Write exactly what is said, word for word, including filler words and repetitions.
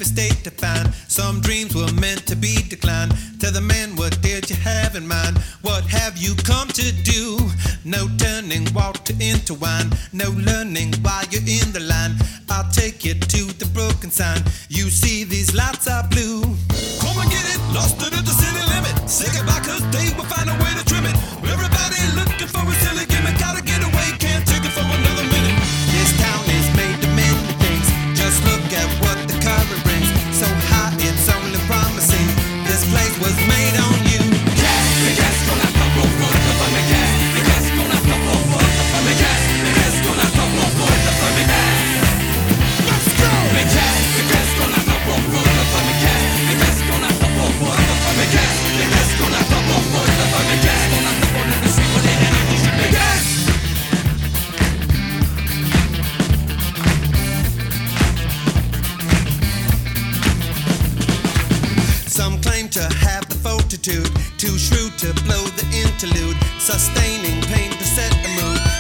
every state to find. Some dreams were meant to be declined. Tell the man, what did you have in mind? What have you come to do? No turning water into wine. No learning while you're in the line. I'll take you to the broken sign. You see these lights are blue. Come and get it, lost it at the city limit. Say goodbye, cause they will find a way to trim it. Everybody looking for a silly gimmick. Gotta get away, can't take it for another minute. This town is made of many things. Just look at what the current brings. So high, it's only promising. This place was made on you. Some claim to have the fortitude, too shrewd to blow the interlude, sustaining pain to set the mood.